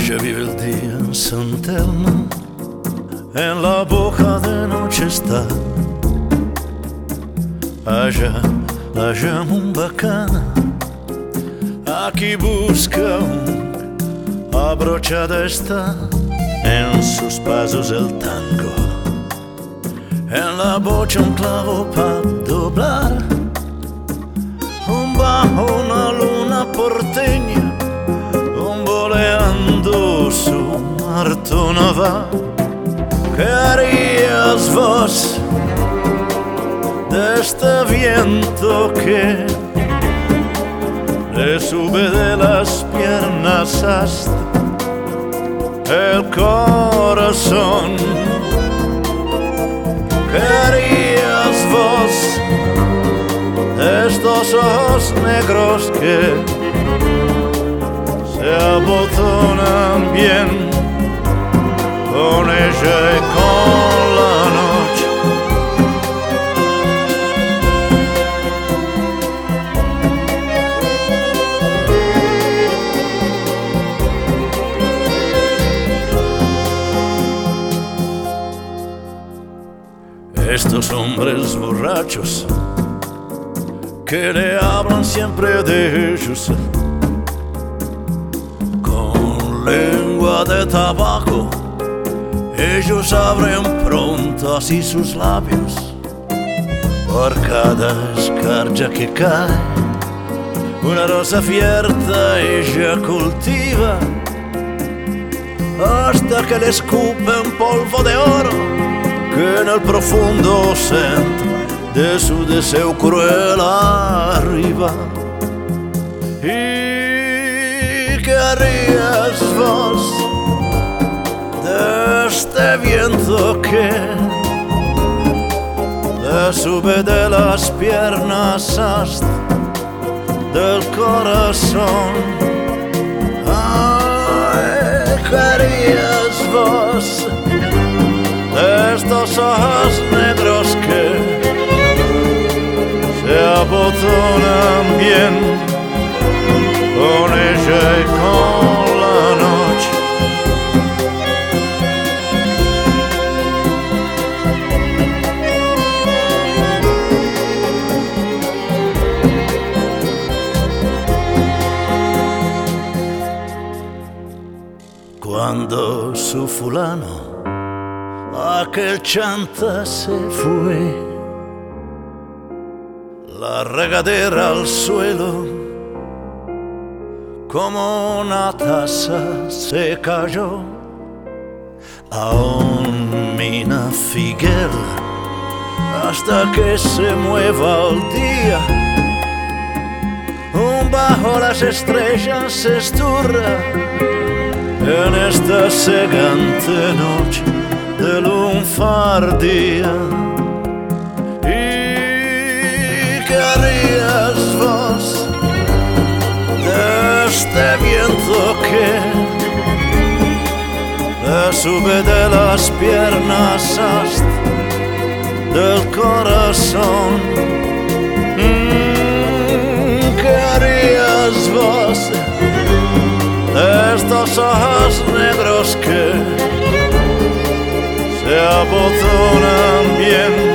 noche vive el día en San Telmo, en la boca de noche está. Allá la llaman bacana, aquí busca un abrochada está. En sus pasos el tango, en la bocha un clavo para doblar, un bajo una luna porteña, un boleando su Martona va. ¿Qué harías vos de este viento que le sube de las piernas hasta el corazón? ¿Qué harías vos de estos ojos negros que se abotonan bien con ella y con la noche? Estos hombres borrachos que le hablan siempre de ellos con lengua de tabaco, ellos abren pronto así sus labios. Por cada escarcha que cae, una rosa abierta ella cultiva, hasta que le escupen polvo de oro que en el profundo centro de su deseo cruel arriba. ¿Y qué harías vos de este viento que le sube de las piernas hasta del corazón? Ay, ¿qué harías vos de estos ojos negros que se abotonan bien con ella y con la noche? Cuando su fulano, aquel chanta, se fue, la regadera al suelo como una taza se cayó. Aún mina Figuel hasta que se mueva el día, bajo las estrellas se esturra en esta cegante noche de lunfardía. ¿Y qué harías vos de este viento que le sube de las piernas hasta del corazón? ¿Qué harías vos de estos ojos negros que se abotonan bien